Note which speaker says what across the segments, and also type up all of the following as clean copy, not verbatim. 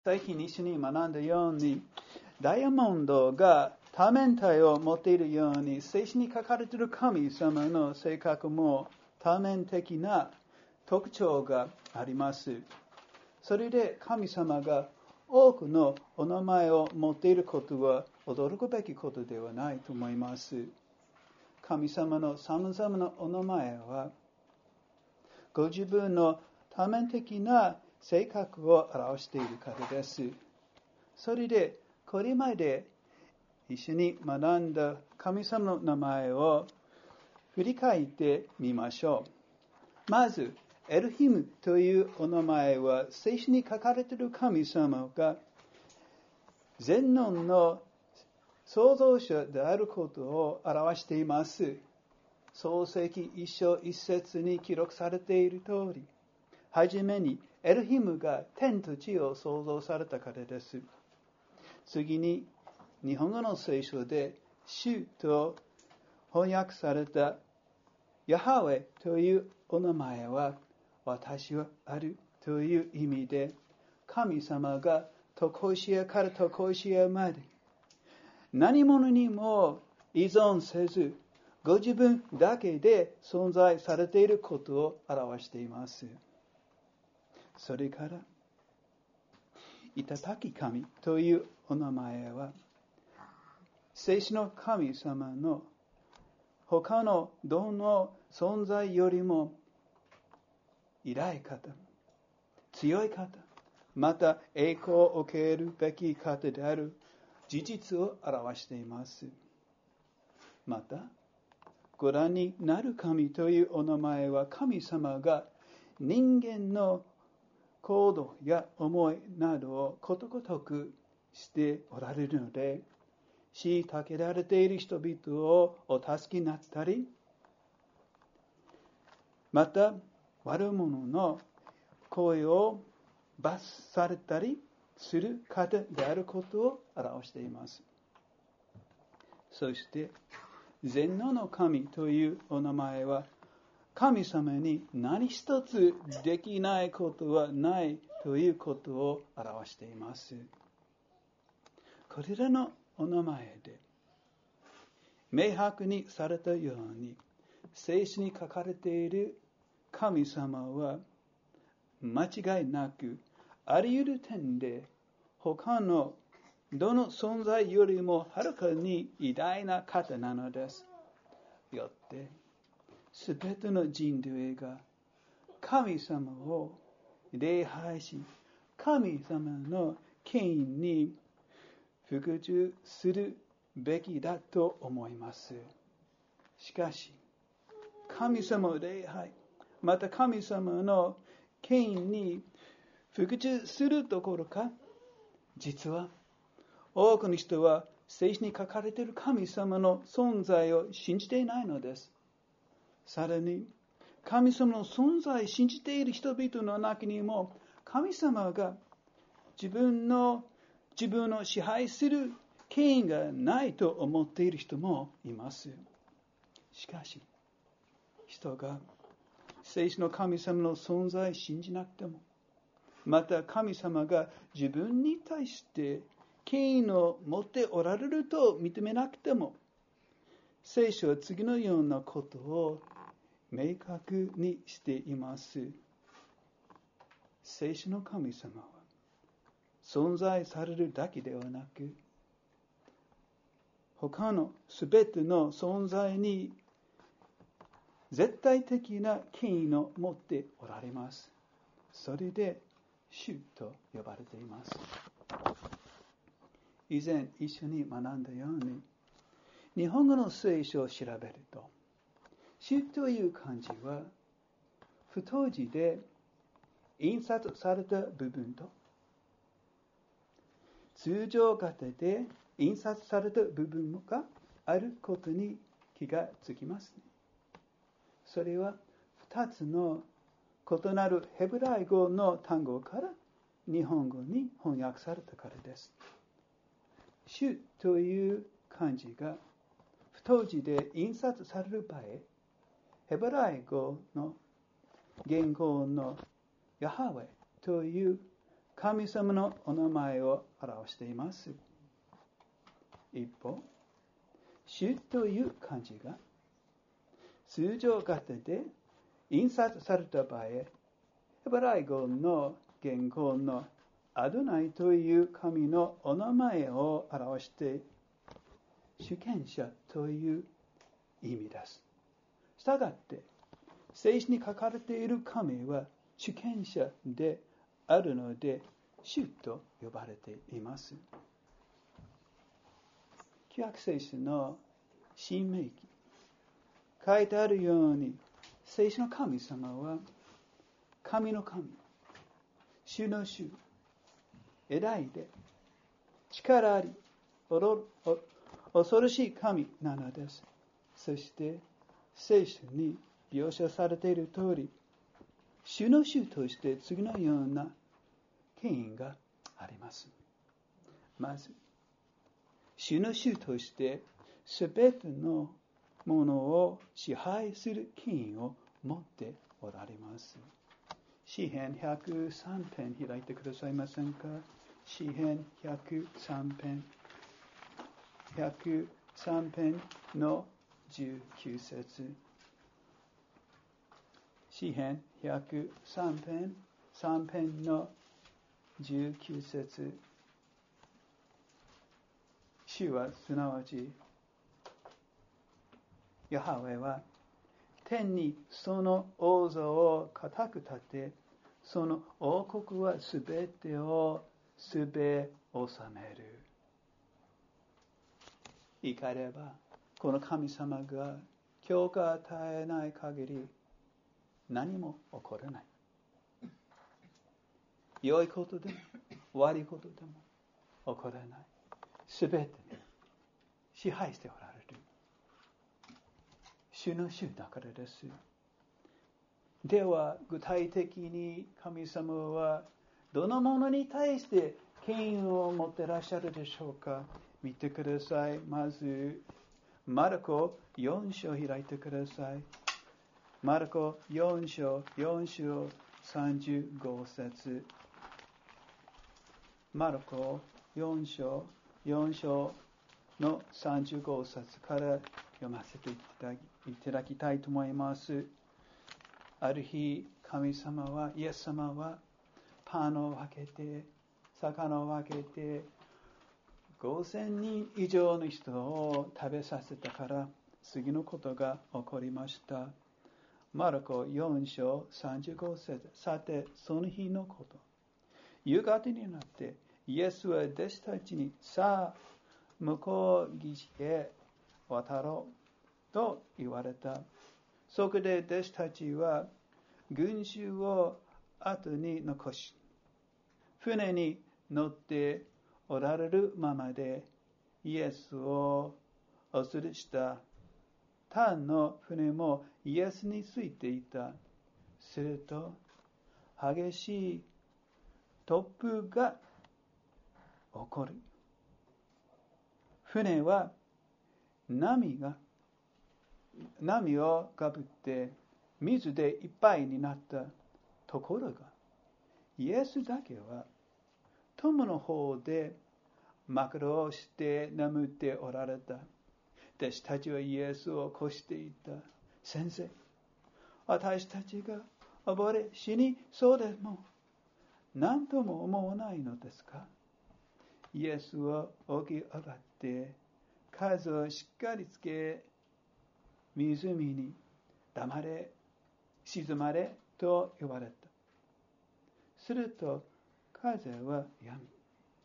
Speaker 1: 最近一緒に学んだように、ダイヤモンドが多面体を持っているように、聖書に書かれている神様の性格も多面的な特徴があります。それで神様が多くのお名前を持っていることは驚くべきことではないと思います。神様の様々なお名前は、ご自分の多面的な性格を表しているからです。それで、これまで一緒に学んだ神様の名前を振り返ってみましょう。まず、エルヒムというお名前は、聖書に書かれている神様が全能の創造者であることを表しています。創世記一章一節に記録されている通り、はじめにエルヒムが天と地を創造されたからです。次に日本語の聖書で主と翻訳されたヤハウェというお名前は、私はあるという意味で、神様が常しえから常しえまで何者にも依存せず、ご自分だけで存在されていることを表しています。それから、頂き神というお名前は、聖書の神様の他のどの存在よりも偉い方、強い方、また栄光を受けるべき方である事実を表しています。また、ご覧になる神というお名前は、神様が人間の行動や思いなどをことごとくしておられるので、虐げられている人々をお助けになったり、また悪者の声を罰されたりする方であることを表しています。そして全能の神というお名前は、神様に何一つできないことはないということを表しています。これらのお名前で明白にされたように、聖書に書かれている神様は間違いなくあり得る点で他のどの存在よりもはるかに偉大な方なのです。よってすべての人類が神様を礼拝し、神様の権威に服従するべきだと思います。しかし、神様を礼拝、また神様の権威に服従するどころか、実は多くの人は聖書に書かれている神様の存在を信じていないのです。さらに、神様の存在を信じている人々の中にも、神様が自分の支配する権威がないと思っている人もいます。しかし、人が聖書の神様の存在を信じなくても、また神様が自分に対して権威を持っておられると認めなくても、聖書は次のようなことを明確にしています。聖書の神様は存在されるだけではなく、他のすべての存在に絶対的な権威を持っておられます。それで主と呼ばれています。以前一緒に学んだように、日本語の聖書を調べると、主という漢字は太字で印刷された部分と、通常型で印刷された部分があることに気がつきますね。それは2つの異なるヘブライ語の単語から日本語に翻訳されたからです。主という漢字が太字で印刷される場合、ヘブライ語の言語のヤハウェという神様のお名前を表しています。一方、主という漢字が通常型で印刷された場合、ヘブライ語の言語のアドナイという神のお名前を表して主権者という意味です。したがって、聖書に書かれている神は主権者であるので、主と呼ばれています。旧約聖書の新明記、書いてあるように、聖書の神様は神の神、主の主、偉いで、力あり、恐ろしい神なのです。そして、聖書に描写されている通り、主の主として次のような権威があります。まず、主の主としてすべてのものを支配する権威を持っておられます。詩編103編開いてくださいませんか。詩編103編の19節。詩編103編3編の19節。主はすなわちヤハウェは天にその王座を固く立て、その王国はすべてをすべ治める。言い換えれば、この神様が許可を与えない限り何も起こらない。良いことでも悪いことでも起こらない。すべてに支配しておられる。主の主だからです。では、具体的に神様はどのものに対して権威を持っていらっしゃるでしょうか。見てください。まず、マルコ4章開いてください。マルコ4章35節。マルコ4章の35節から読ませていただきたいと思います。ある日、神様は、イエス様はパンを分けて、魚を分けて、5000人以上の人を食べさせたから、次のことが起こりました。マルコ4章35節。さて、その日のこと。夕方になって、イエスは弟子たちに、さあ、向こう岸へ渡ろうと言われた。そこで弟子たちは群衆を後に残し、船に乗っておられるままでイエスをお連れした。他の船もイエスについていた。すると激しい突風が起こる。船は波をかぶって水でいっぱいになったところが、イエスだけは友の方で枕をして眠っておられた。弟子たちはイエスを起こしていた。先生、私たちが溺れ死にそうでも何とも思わないのですか。イエスは起き上がって風をしっかりつけ、湖に黙れ、静まれと言われた。すると風は止み、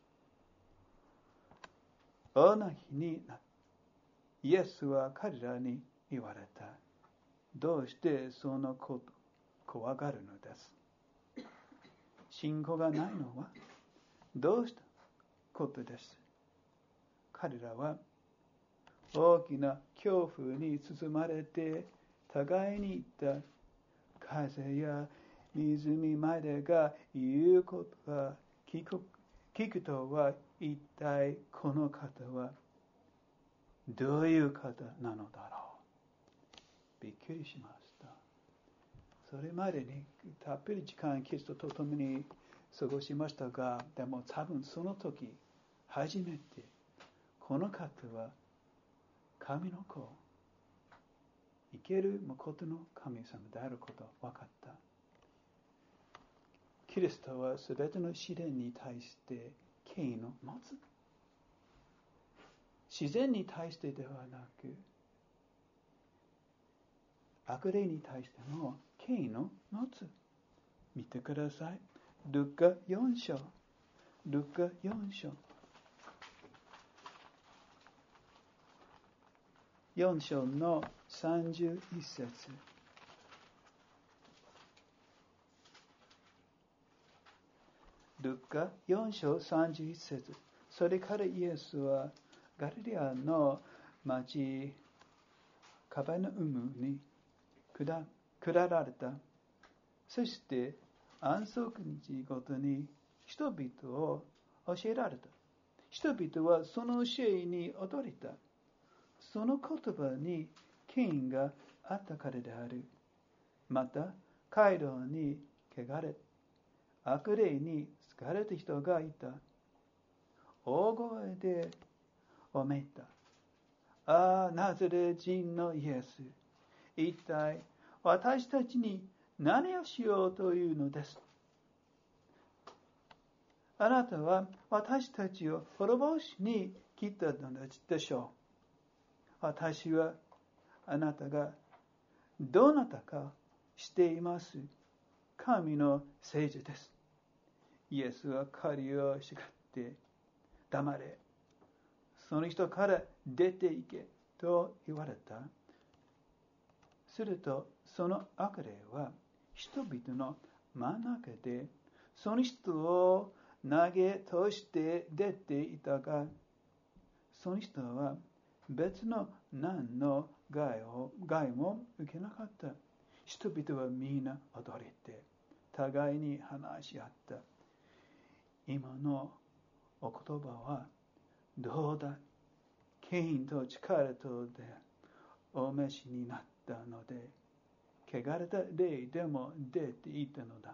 Speaker 1: 大な日になった。イエスは彼らに言われた。どうしてそのこと怖がるのです。信仰がないのはどうしたことです。彼らは大きな恐怖に包まれて互いに言った。風や湖までが言うことが聞くとは一体この方はどういう方なのだろう。びっくりしました。それまでにたっぷり時間キリストと共に過ごしましたが、でも多分その時初めてこの方は神の子、生ける誠の神様であることが分かった。キリストはすべての試練に対して権威を持つ。自然に対してではなく、悪霊に対しても権威を持つ。見てください。ルカ4章。ルカ4章。4章の31節。ルカ4章31節。それからイエスはガリレアの町カバナウムに下られた。そして安息日ごとに人々を教えられた。人々はその教えに驚いた。その言葉に権威があったからである。また、街道に汚れ、悪霊に疲れた人がいた。大声でおめいた。ああ、ナザレ人のイエス。一体私たちに何をしようというのです。あなたは私たちを滅ぼしに来たのでしょう。私はあなたがどなたかしています。神の聖者です。イエスは彼を叱って黙れ。その人から出て行けと言われた。するとその悪霊は人々の真ん中でその人を投げとして出ていたが、その人は別の何の害も受けなかった。人々はみんな驚いて互いに話し合った。今のお言葉はどうだ。権威と力とでお召しになったので、汚れた霊でも出ていたのだ。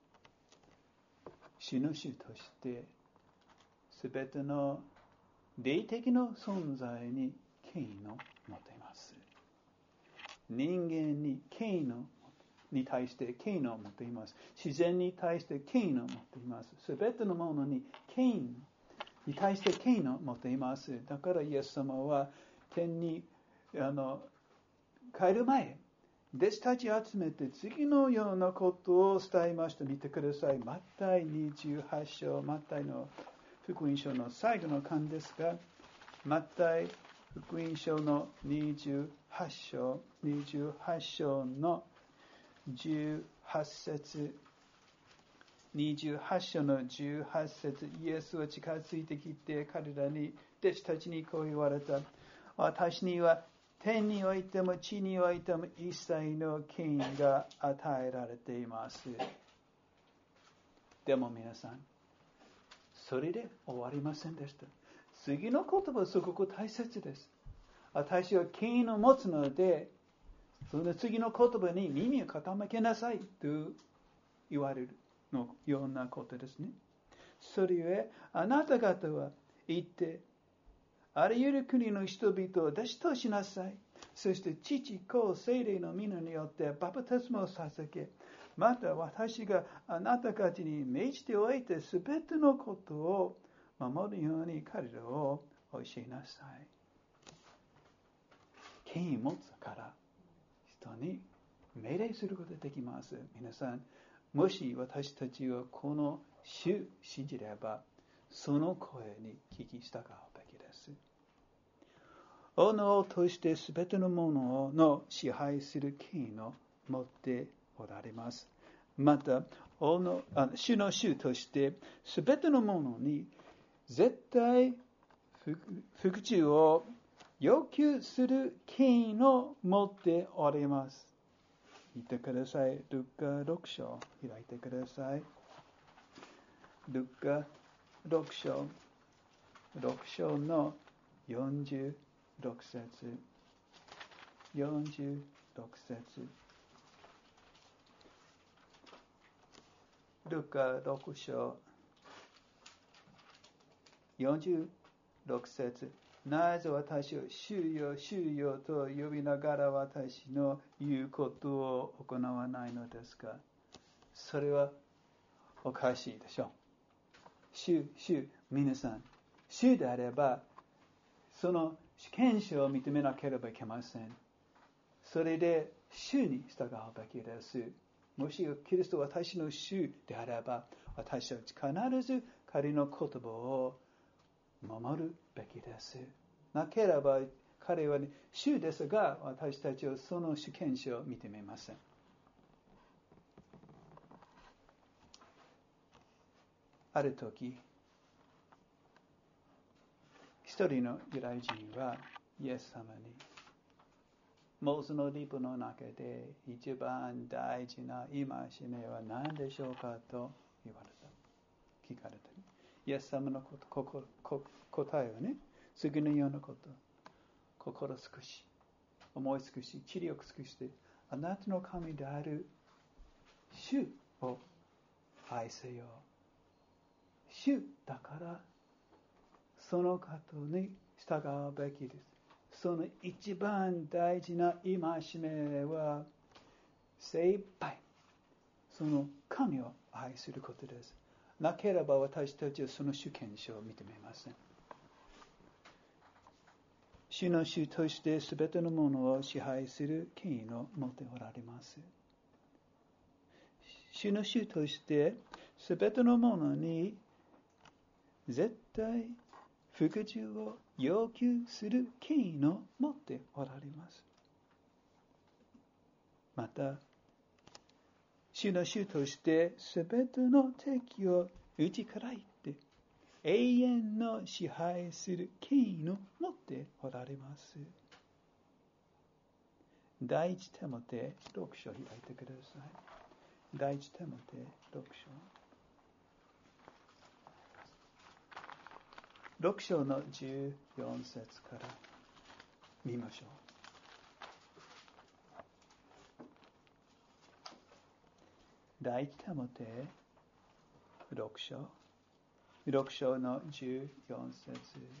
Speaker 1: 主の主としてすべての霊的な存在に権威を持っています。人間に権威に対して権威を持っています。自然に対して権威を持っています。すべてのものに権威に対して権威を持っています。だからイエス様は天に帰る前、弟子たちを集めて次のようなことを伝えました。見てください。マタイ28章、マタイの福音書の最後の巻ですが、マタイ福音書の28章の18節、28章の18節、イエスは近づいてきて彼らに、弟子たちにこう言われた。私には天においても地においても一切の権威が与えられています。でも皆さん、それで終わりませんでした。次の言葉はすごく大切です。私は権威を持つので、その次の言葉に耳を傾けなさいと言われるのようなことですね。それゆえ、あなた方は行って、あらゆる国の人々を弟子としなさい。そして父、子、聖霊の皆によってバプテスマを捧げ、また私があなたたちに命じておいてすべてのことを守るように彼らを教えなさい。権威を持つから人に命令することができます。皆さん、もし私たちはこの主信じれば、その声に聞き従うべきです。王の王としてすべてのものの支配する権威を持っておられます。また、主の主としてすべてのものに絶対服従を要求する権威を持っております。見てください。ルカ6章開いてください。ルカ6章の46節46節ルカ6章46節、なぜ私を主よ主よと呼びながら私の言うことを行わないのですか。それはおかしいでしょう。皆さん、主であればその主権者を認めなければいけません。それで主に従うべきです。もしキリストは私の主であれば、私は必ず彼の言葉を守るべきです。なければ彼は、主ですが、私たちはその主権者を認めません。ある時、一人のユダヤ人はイエス様に、モーセの律法の中で一番大事な戒めは何でしょうかと言われた。聞かれた。イエス様の答えはね、次のようなこと。心尽くし、思い尽くし、知力尽くして、あなたの神である主を愛せよ。主だからその方に従うべきです。その一番大事な戒めは精一杯その神を愛することです。なければ私たちはその主権者を認めません。主の主としてすべてのものを支配する権威を持っておられます。主の主としてすべてのものに絶対服従を要求する権威を持っておられます。また、主の主としてすべての敵を打ち砕いて永遠の支配する権威を持っておられます。第一テモテ6章開いてください。第一テモテ6章。6章の14節から見ましょう。第一テモテ6章の14節。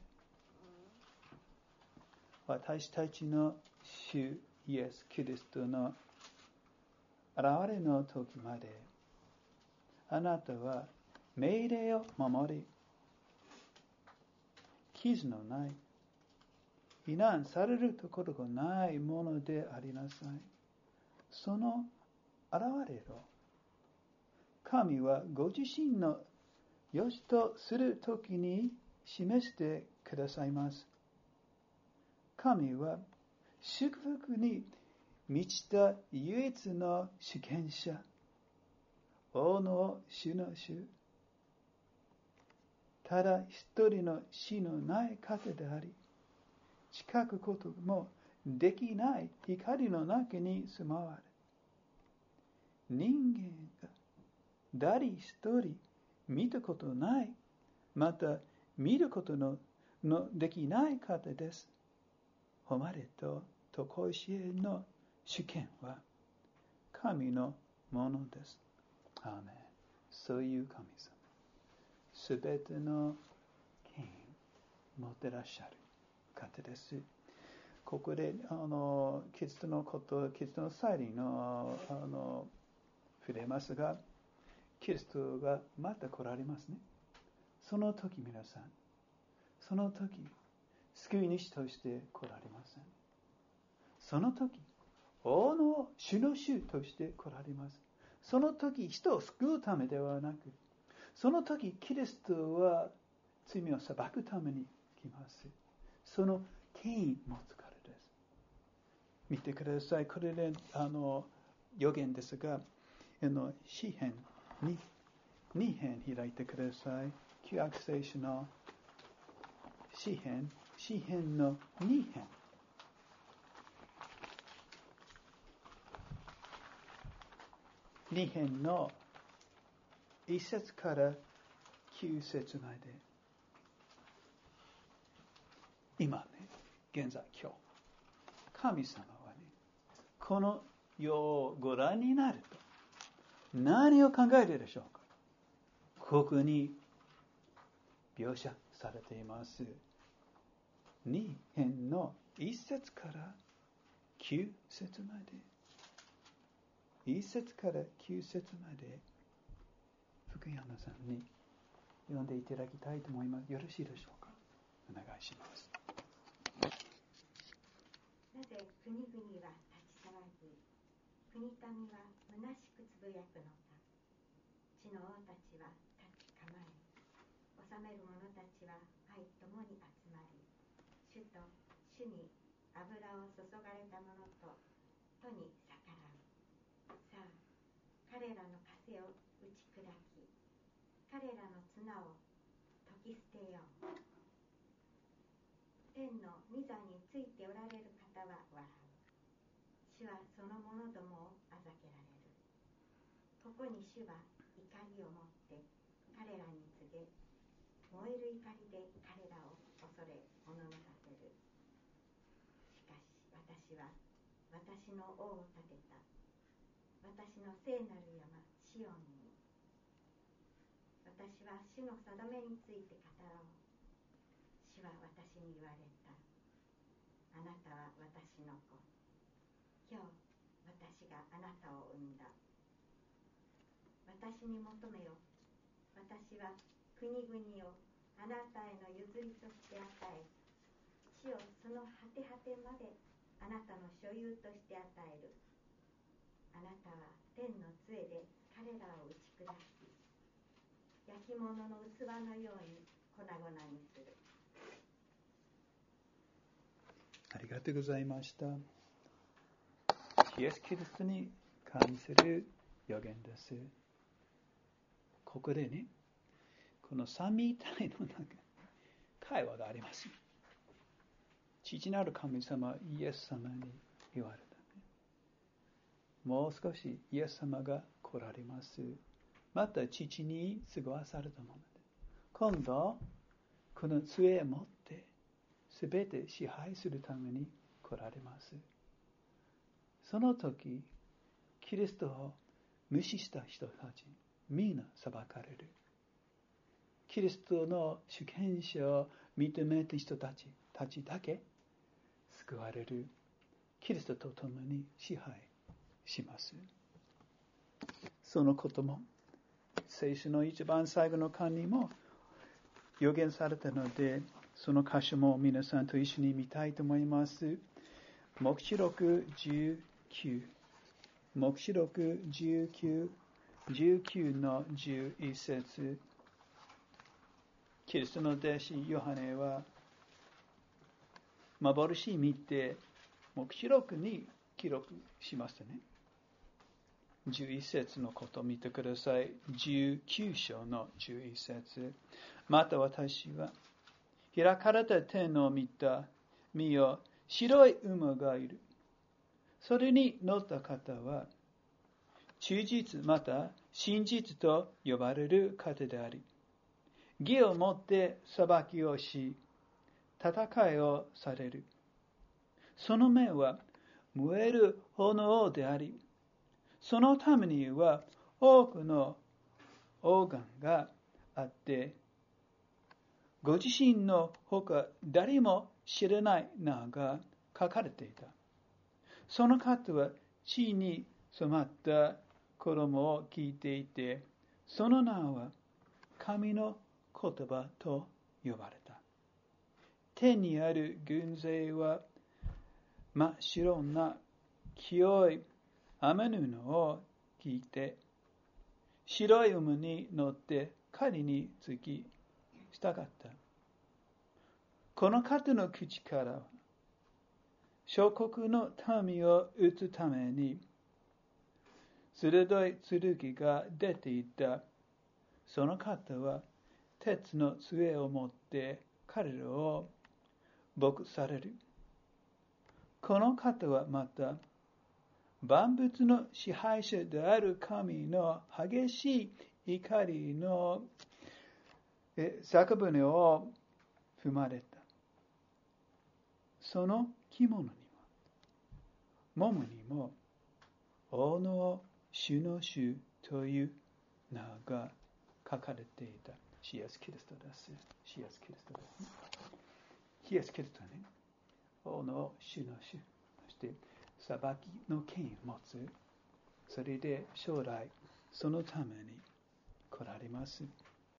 Speaker 1: 私たちの主イエス・キリストの現れの時まであなたは命令を守り、傷のない、非難されるところがないものでありなさい。その現れを神はご自身の良しとするときに示してくださいます。神は祝福に満ちた唯一の主権者、王の主の主、ただ一人の死のない方であり、近くこともできない光の中に住まわれ、人間が誰一人見たことない、また見ることのできない方です。誉れと常しえの主権は神のものです。アーメン。そういう神様。すべての権威を持ってらっしゃる方です。ここでキリストのこと、キリストの再臨の触れますが、キリストがまた来られますね。その時皆さん、その時救い主として来られません。その時王の主の主として来られます。その時人を救うためではなく、その時キリストは罪を裁くために来ます。その権威を持つからです。見てください。これで予言ですが、詩編に2編開いてください。旧約聖書の詩編の2編。2編の1節から9節まで。今ね、現在今日、神様はね、この世をご覧になると何を考えるでしょうか。 ここに描写されています。2編の1節から9節まで。1節から9節まで、福山さんに読んでいただきたいと思います。よろしいでしょうか。お願いします。
Speaker 2: なぜ国々は立ち騒ぎ、国民は虚しくつぶやくのか。地の王たちは立ち構え、治める者たちは愛ともに集まり、主と主に油を注がれた者と都に逆らう。さあ、彼らの枷を打ち砕き、彼らの綱を解き捨てよう。天の御座についておられる方は笑う。主はその者どもをあざけられる。ここに主は怒りを持って彼らに告げ、燃える怒りで彼らを恐れおののかせる。しかし私は私の王を立てた。私の聖なる山シオンに。私は主の定めについて語ろう。主は私に言われた。あなたは私の子。今日私があなたを産んだ。私に求めよ。私は国々をあなたへの譲りとして与え、地をその果て果てまであなたの所有として与える。あなたは天の杖で彼らを打ち砕き、焼き物の器のように粉々にする。
Speaker 1: ありがとうございました。イエス・キリストに関する予言です。ここでね、この三位一体の中に会話があります。父なる神様イエス様に言われた、ね。もう少しイエス様が来られます。また父に過ごされたもので、今度この杖を持ってすべて支配するために来られます。その時、キリストを無視した人たち、みんな裁かれる。キリストの主権者を認めた人たちだけ救われる。キリストと共に支配します。そのことも聖書の一番最後の巻にも予言されたので、その箇所も皆さんと一緒に見たいと思います。黙示録19、黙示録19の11節。キリストの弟子ヨハネは幻見て黙示録に記録しましたね。11節のことを見てください。19章の11節。また私は開かれた天を見た。見よ、白い馬がいる。それに乗った方は忠実また真実と呼ばれる方であり、義をもって裁きをし、戦いをされる。その目は燃える炎であり、そのためには多くの黄金があって、ご自身のほか誰も知らない名が書かれていた。その方は地に染まった衣を着ていて、その名は神の言葉と呼ばれた。天にある軍勢は真っ白な清い雨布を着て、白い馬に乗って彼につき従った。この方の口から諸国の民を撃つために鋭い剣が出ていた。その方は鉄の杖を持って彼らを牧される。この方はまた万物の支配者である神の激しい怒りの酒舟を踏まれた。その着物には桃にも王の主の主という名が書かれていたシエス・キリストです。シエス・キリストです。シエス・キリストね、王の主の主、そして裁きの権威を持つ。それで将来、そのために来られます。